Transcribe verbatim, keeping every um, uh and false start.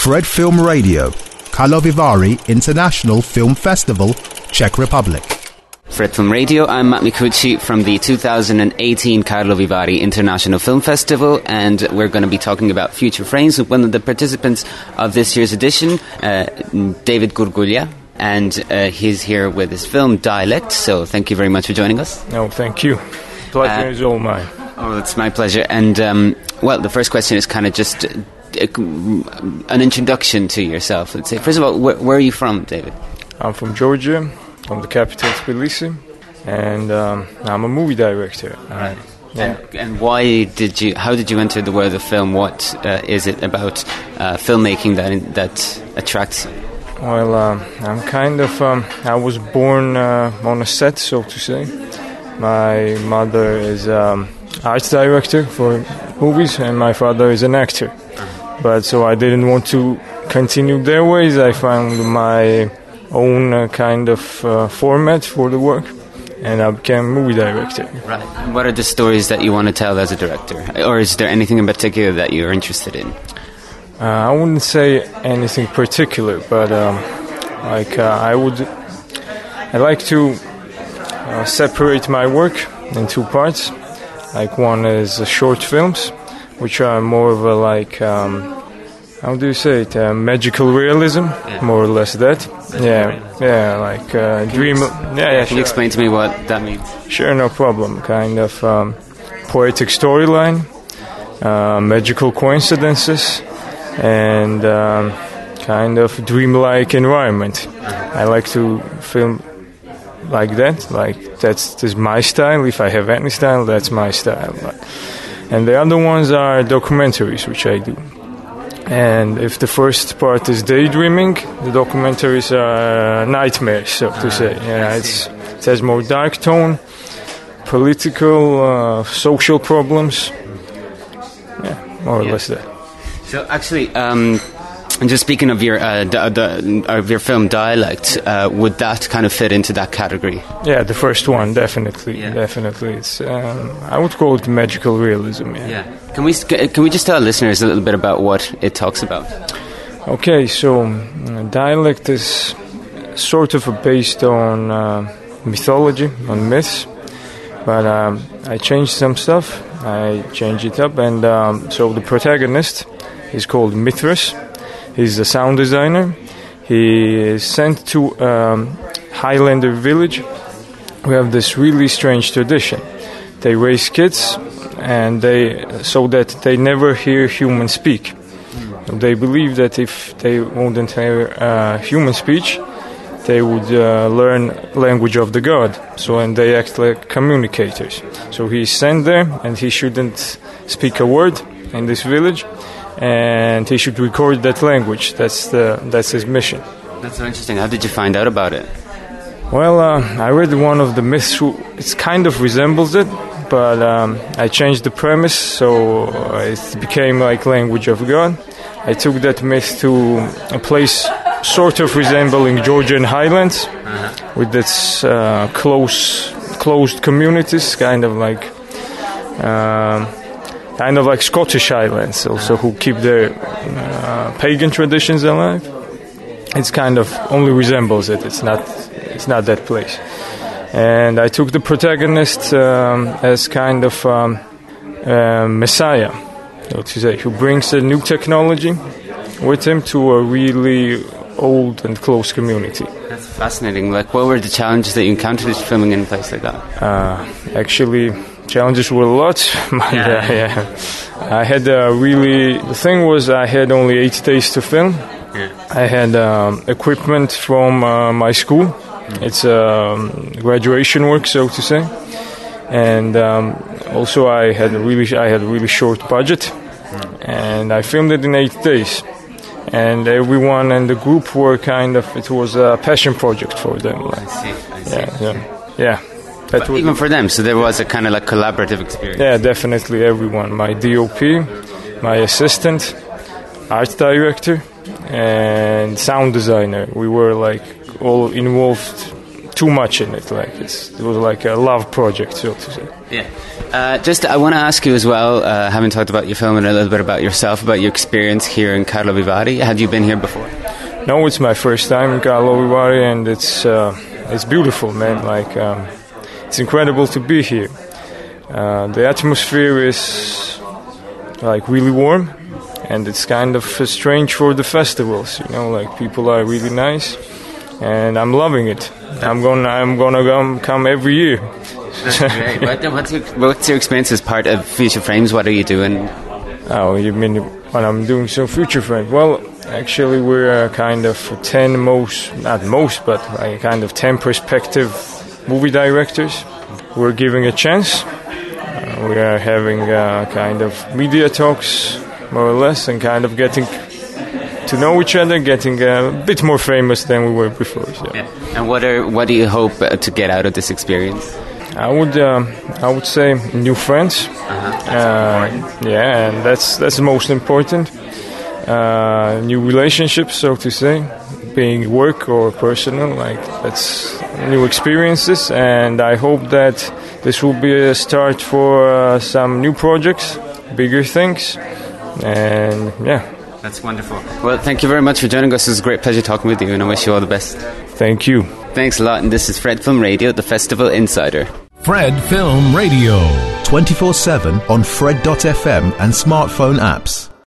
Fred Film Radio, Karlovy Vary International Film Festival, Czech Republic. Fred Film Radio, I'm Matt Micucci from the two thousand eighteen Karlovy Vary International Film Festival, and we're going to be talking about Future Frames with one of the participants of this year's edition, uh, David Gurgulya, and uh, he's here with his film Dialect, so thank you very much for joining us. No, thank you. Pleasure uh, is all mine. Oh, it's my pleasure. And, um, well, the first question is kind of just uh, an introduction to yourself, let's say. First of all, wh- where are you from, David? I'm from Georgia. From the capital, Tbilisi, and um, I'm a movie director. Right. Yeah. And, and why did you? How did you enter the world of film? What uh, is it about uh, filmmaking that that attracts you? Well, um, I'm kind of. Um, I was born uh, on a set, so to say. My mother is um, art director for movies, and my father is an actor. But so I didn't want to continue their ways. I found my own uh, kind of uh, format for the work, and I became a movie director. Right. What are the stories that you want to tell as a director? Or is there anything in particular that you're interested in? Uh, I wouldn't say anything particular, but um, like uh, I would, I like to uh, separate my work in two parts. Like one is uh, short films, which are more of a like, um, how do you say it, uh, magical realism, yeah. More or less that. That's yeah, right. yeah, like uh, dream. You, yeah, yeah. Can sure. you explain to me what that means? Sure, no problem. Kind of um, poetic storyline, uh, magical coincidences, and um, kind of dreamlike environment. I like to film like that. Like that's, that's my style. If I have any style, that's my style. But, and the other ones are documentaries, which I do. And if the first part is daydreaming, the documentaries are nightmares, so to say. Yeah, it's, it has more dark tone, political, uh, social problems. Yeah, more or yeah. less that. So actually, um, and just speaking of your uh, d- d- of your film Dialect, uh, would that kind of fit into that category? Yeah, the first one, definitely, yeah. definitely. It's um, I would call it magical realism. Yeah. yeah. Can we can we just tell listeners a little bit about what it talks about? Okay, so uh, Dialect is sort of based on uh, mythology, on myths, but um, I changed some stuff. I changed it up, and um, so the protagonist is called Mithras. He's a sound designer. He is sent to um, Highlander village. We have this really strange tradition. They raise kids, and they so that they never hear humans speak. They believe that if they wouldn't hear uh, human speech, they would uh, learn language of the god. So, and they act like communicators. So he's sent there, and he shouldn't speak a word in this village. And he should record that language. That's the that's his mission. That's so interesting. How did you find out about it? Well, uh, I read one of the myths. Who, it kind of resembles it, but um, I changed the premise, so it became like language of God. I took that myth to a place sort of resembling Georgian highlands, uh-huh. with its uh, close closed communities, kind of like. Um, Kind of like Scottish Highlands, also, who keep their uh, pagan traditions alive. It's kind of only resembles it. It's not. It's not that place. And I took the protagonist um, as kind of um, uh, messiah, so to say, who brings a new technology with him to a really old and close community. That's fascinating. Like, what were the challenges that you encountered filming in a place like that? Uh, actually. Challenges were a lot. But, yeah. Uh, yeah. I had uh, really. The thing was, I had only eight days to film. Yeah. I had um, equipment from uh, my school. Mm. It's um, graduation work, so to say, and um, also I had a really. I had a really short budget, mm. and I filmed it in eight days. And everyone in the group were kind of. It was a passion project for them. Like, I see. I see. Yeah. Yeah. yeah. But even for them, so there was a kind of like collaborative experience. Yeah, definitely everyone. My D O P, my assistant, art director, and sound designer. We were like all involved too much in it. Like it's, it was like a love project, so to say. Yeah. Uh, just, I want to ask you as well, uh, having talked about your film and a little bit about yourself, about your experience here in Karlovy Vary. Had you been here before? No, it's my first time in Karlovy Vary, and it's uh, it's beautiful, man. Like um, it's incredible to be here. Uh, the atmosphere is like really warm, and it's kind of uh, strange for the festivals. You know, like people are really nice, and I'm loving it. I'm gonna I'm gonna come come every year. That's great. What, what's, your, what's your experience as part of Future Frames? What are you doing? Oh, you mean when I'm doing some Future Frames? Well, actually, we're kind of ten most, not most, but like kind of ten perspective movie directors. We're giving a chance. Uh, we are having uh, kind of media talks, more or less, and kind of getting to know each other, getting a bit more famous than we were before. So. Yeah. And what are what do you hope uh, to get out of this experience? I would um, I would say new friends. Uh-huh. Uh, yeah, and that's that's the most important. Uh, new relationships, so to say, being work or personal. Like that's new experiences, and I hope that this will be a start for uh, some new projects, bigger things, and yeah. That's wonderful. Well, thank you very much for joining us. It was a great pleasure talking with you, and I wish you all the best. Thank you. Thanks a lot, and this is Fred Film Radio, the Festival Insider. Fred Film Radio. twenty-four seven on Fred dot f m and smartphone apps.